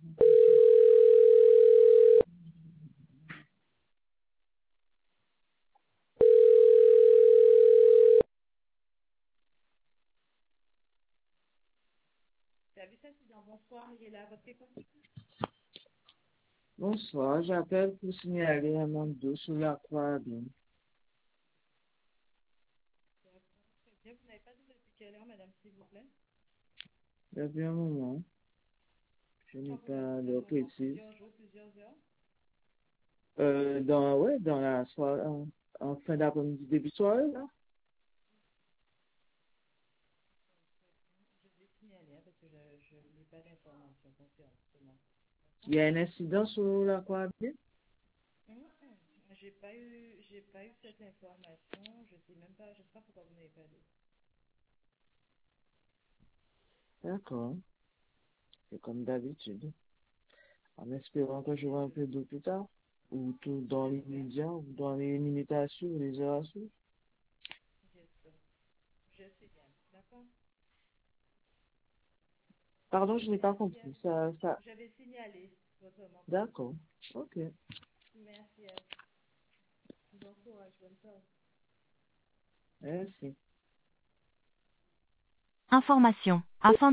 Service accident, bonsoir, il est là, votre écoute. Bonsoir, j'appelle pour signaler un manque d'eau sur la croix. Bien. Très bien, vous n'avez pas d'eau depuis quelle heure, madame, s'il vous plaît? Depuis un moment, je n'ai Quand vous me pas dites un d'heure moment, précise. plusieurs jours, plusieurs heures. Dans la soirée, en fin d'après-midi, début de soirée, là. Je vais signaler, parce que je n'ai pas d'informations concernant. Il y a un incident sur la croix. Bien. J'ai pas eu cette information, je sais même pas, je sais pas pourquoi vous n'avez pas d'eau. D'accord, c'est comme d'habitude. En espérant que j'aurai un peu d'eau plus tard, ou tout dans J'espère, l'immédiat, ou dans les minutes à suivre, les heures à suivre. j'espère. Je signale, d'accord? Pardon, je n'ai pas Merci à compris. vous. Ça... J'avais signalé votre manque d'eau. D'accord, ok. Merci à vous. Bon courage, bonne soirée. Merci. Information. Afin